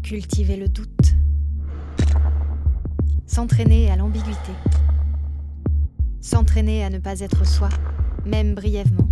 cultiver le doute, s'entraîner à l'ambiguïté, s'entraîner à ne pas être soi, même brièvement.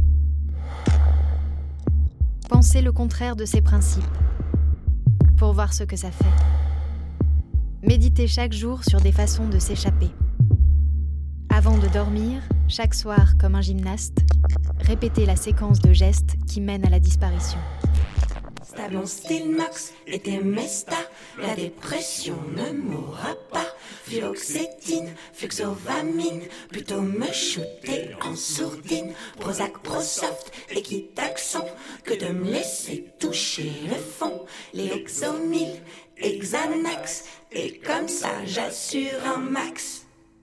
Penser le contraire de ses principes, pour voir ce que ça fait. Méditer chaque jour sur des façons de s'échapper. Avant de dormir, chaque soir comme un gymnaste, répéter la séquence de gestes qui mène à la disparition. Stablon Stilnox et Temesta, la dépression ne mourra pas. Fluoxétine, fluxovamine, plutôt me shooter en sourdine. Prozac, Prosoft, Équitaxon, que de me laisser toucher le fond. Les Exomil, Xanax, et comme ça j'assure un max.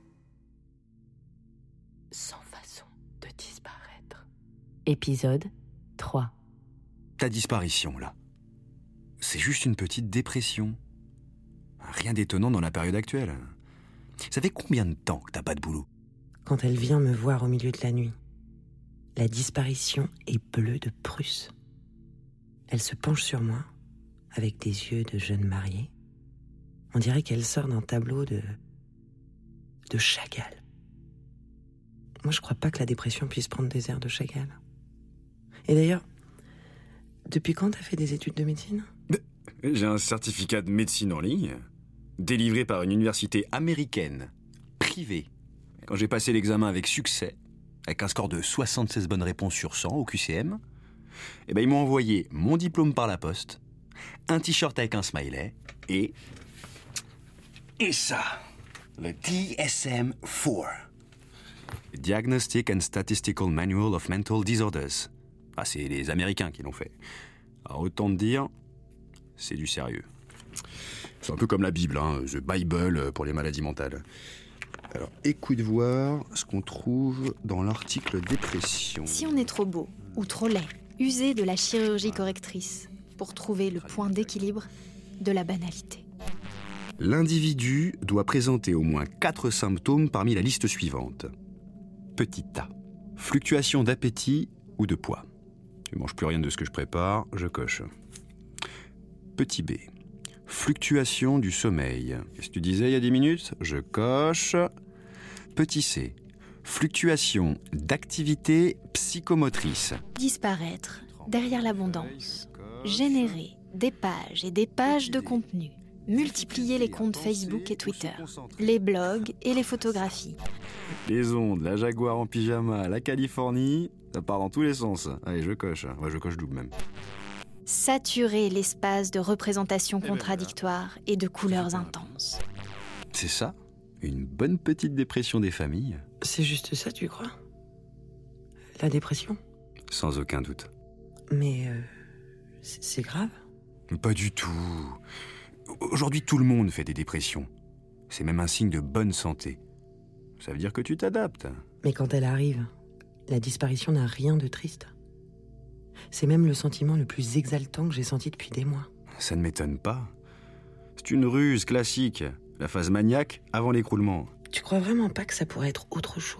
Sans façon de disparaître. Épisode 3. Ta disparition, là, c'est juste une petite dépression. Rien d'étonnant dans la période actuelle. Ça fait combien de temps que t'as pas de boulot ? Quand elle vient me voir au milieu de la nuit, la disparition est bleue de Prusse. Elle se penche sur moi, avec des yeux de jeune mariée. On dirait qu'elle sort d'un tableau de Chagall. Moi, je crois pas que la dépression puisse prendre des airs de Chagall. Et d'ailleurs, depuis quand t'as fait des études de médecine ? J'ai un certificat de médecine en ligne, délivré par une université américaine, privée. Quand j'ai passé l'examen avec succès, avec un score de 76 bonnes réponses sur 100 au QCM, ils m'ont envoyé mon diplôme par la poste, un t-shirt avec un smiley et ça, le DSM-4. Diagnostic and Statistical Manual of Mental Disorders. Ah, c'est les Américains qui l'ont fait. Alors, autant te dire, c'est du sérieux. C'est un peu comme la Bible, The Bible pour les maladies mentales. Alors, écoute voir ce qu'on trouve dans l'article dépression. Si on est trop beau ou trop laid, usez de la chirurgie correctrice pour trouver le point d'équilibre de la banalité. L'individu doit présenter au moins 4 symptômes parmi la liste suivante. Petit A. Fluctuation d'appétit ou de poids. Tu manges plus rien de ce que je prépare, je coche. Petit B. Fluctuation du sommeil. Qu'est-ce que tu disais il y a 10 minutes ? Je coche. Petit C. Fluctuation d'activité psychomotrice. Disparaître derrière l'abondance. Générer des pages et des pages de contenu. Multiplier les comptes Facebook et Twitter. Les blogs et les photographies. Les ondes, la Jaguar en pyjama, la Californie, ça part dans tous les sens. Allez, je coche. Ouais, je coche double même. Saturer l'espace de représentations contradictoires et de couleurs intenses. C'est ça ? Une bonne petite dépression des familles ? C'est juste ça, tu crois ? La dépression ? Sans aucun doute. Mais c'est grave ? Pas du tout. Aujourd'hui, tout le monde fait des dépressions. C'est même un signe de bonne santé. Ça veut dire que tu t'adaptes. Mais quand elle arrive, la disparition n'a rien de triste. C'est même le sentiment le plus exaltant que j'ai senti depuis des mois. Ça ne m'étonne pas. C'est une ruse classique. La phase maniaque avant l'écroulement. Tu crois vraiment pas que ça pourrait être autre chose ?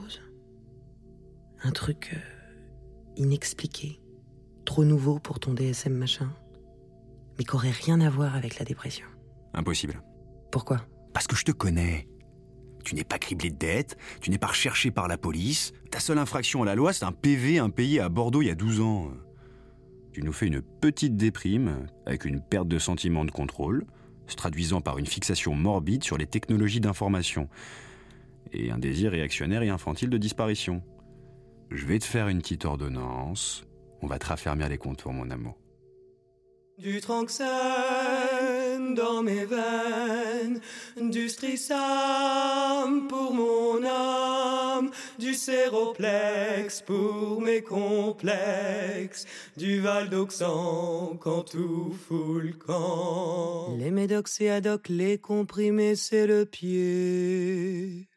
Un truc inexpliqué, trop nouveau pour ton DSM machin, mais qui aurait rien à voir avec la dépression. Impossible. Pourquoi ? Parce que je te connais. Tu n'es pas criblé de dettes, tu n'es pas recherché par la police. Ta seule infraction à la loi, c'est un PV impayé à Bordeaux il y a 12 ans. Tu nous fais une petite déprime avec une perte de sentiment de contrôle, se traduisant par une fixation morbide sur les technologies d'information et un désir réactionnaire et infantile de disparition. Je vais te faire une petite ordonnance. On va te raffermir les contours, mon amour. Du Tranxène dans mes veines, du Strisam pour mon âme, du Séroplex pour mes complexes, du Valdoxan quand tout fout le camp. Les médocs et adocs, les comprimés c'est le pied.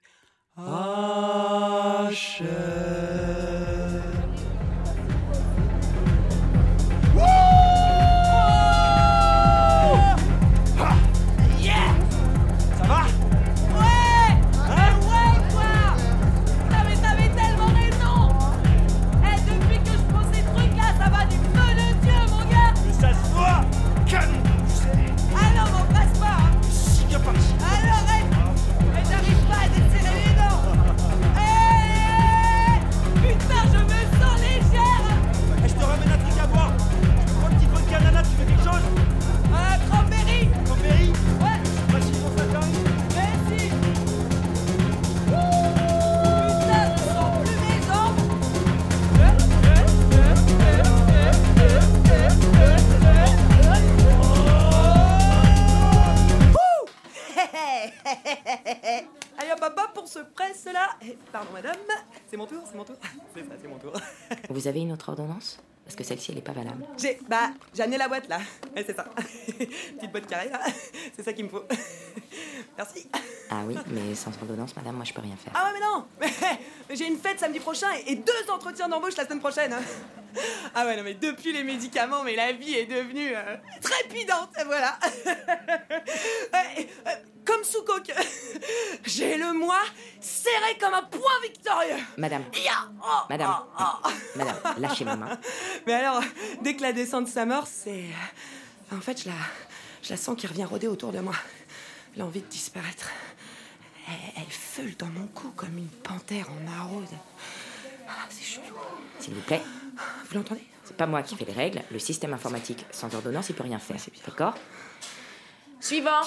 Achète. Ah non, mon Allez hop hop hop, on se presse là. Pardon madame, c'est mon tour. C'est ça, c'est mon tour. Vous avez une autre ordonnance ? Parce que celle-ci, elle n'est pas valable. J'ai amené la boîte là. Ouais, c'est ça. Petite boîte carrée là. C'est ça qu'il me faut. Merci. Ah oui, mais sans ordonnance, madame, moi je peux rien faire. Ah ouais mais non. Mais j'ai une fête samedi prochain et 2 entretiens d'embauche la semaine prochaine. Ah ouais non mais depuis les médicaments, mais la vie est devenue trépidante, voilà. Comme sous coque. J'ai le mois serré comme un point victorieux. Madame, madame, lâchez ma main. Mais alors, dès que la descente s'amorce, c'est... En fait, je la sens qui revient rôder autour de moi. L'envie de disparaître. Elle feule dans mon cou comme une panthère en maraude. Ah, c'est chelou. S'il vous plaît. Vous l'entendez ? C'est pas moi qui fais les règles. Le système informatique, sans ordonnance, il peut rien faire. D'accord ? Suivant.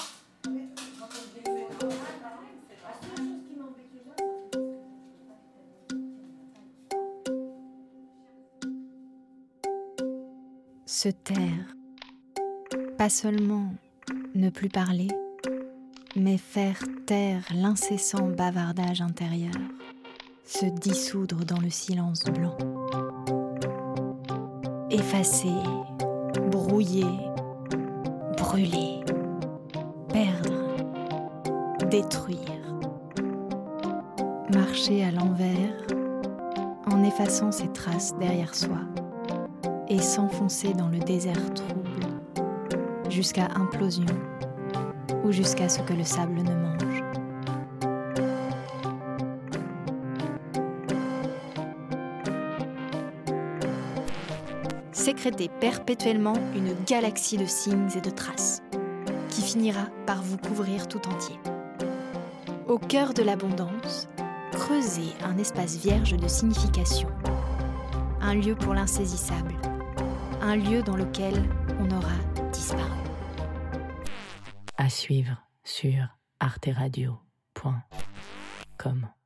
Se taire. Pas seulement ne plus parler, mais faire taire l'incessant bavardage intérieur, se dissoudre dans le silence blanc. Effacer, brouiller, brûler, perdre, détruire. Marcher à l'envers en effaçant ses traces derrière soi et s'enfoncer dans le désert trouble jusqu'à implosion ou jusqu'à ce que le sable ne mange. Sécréter perpétuellement une galaxie de signes et de traces qui finira par vous couvrir tout entier. Au cœur de l'abondance, creusez un espace vierge de signification, un lieu pour l'insaisissable, un lieu dans lequel on aura disparu. À suivre sur arteradio.com.